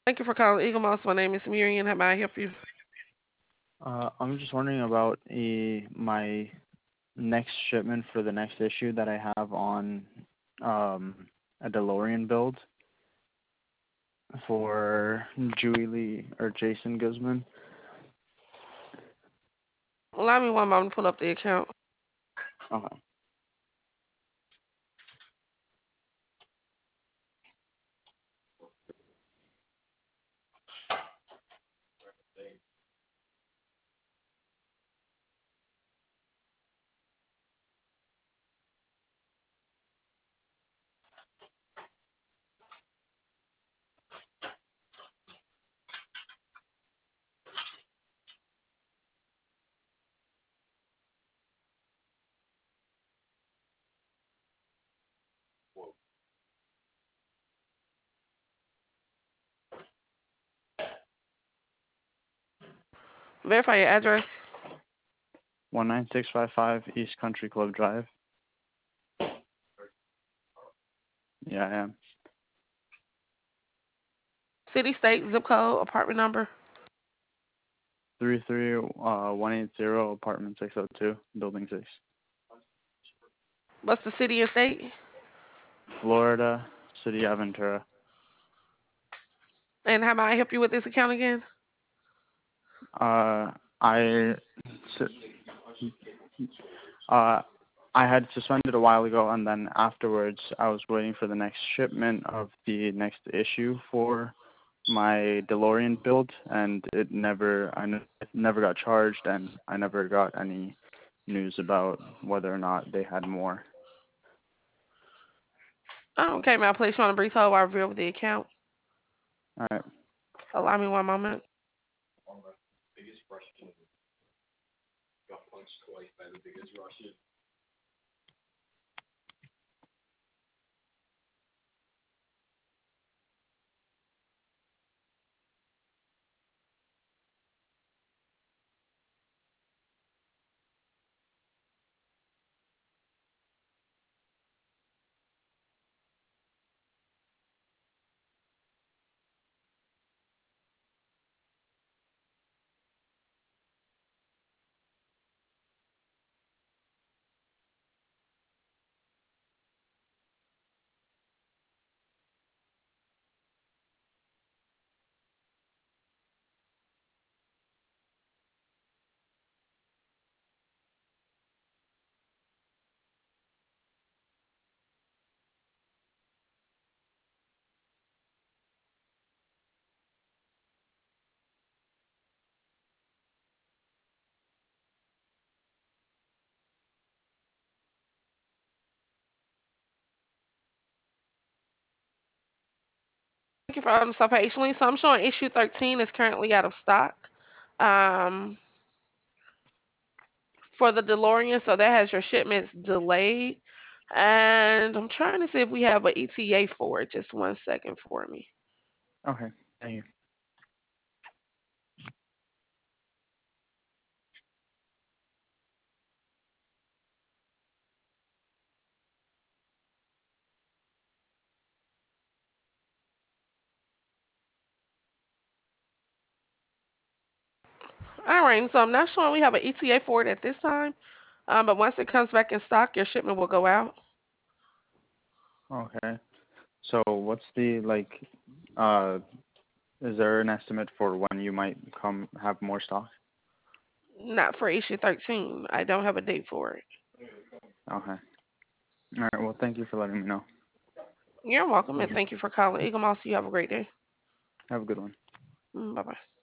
Thank you for calling Eagle Moss. My name is Miriam. How may I help you? I'm just wondering about my next shipment for the next issue that I have on um, a DeLorean build for Julie or Jason Guzman. Allow me one moment to pull up the account. Okay. Verify your address. 19655 East Country Club Drive. Yeah, I am. City, state, zip code, apartment number. 33180 apartment 602, building 6. What's the city and state? Florida, City of Ventura. And how may I help you with this account again? Uh, I uh, I had suspended a while ago, and then afterwards, I was waiting for the next shipment of the next issue for my DeLorean build, and it never got charged, and I never got any news about whether or not they had more. Oh, okay, may I place you on a brief hold while I review the account? All right. Allow me one moment. Thank you for holding so patiently. So I'm showing issue 13 is currently out of stock. Um, for the DeLorean, so that has your shipments delayed. And I'm trying to see if we have an ETA for it. Just 1 second for me. Okay. Thank you. All right, so I'm not showing we have an ETA for it at this time. But once it comes back in stock, your shipment will go out. Okay. So what's the uh, is there an estimate for when you might come have more stock? Not for issue 13. I don't have a date for it. Okay. All right. Well, thank you for letting me know. You're welcome, and thank you for calling Eagle Moss. You have a great day. Have a good one. Bye bye.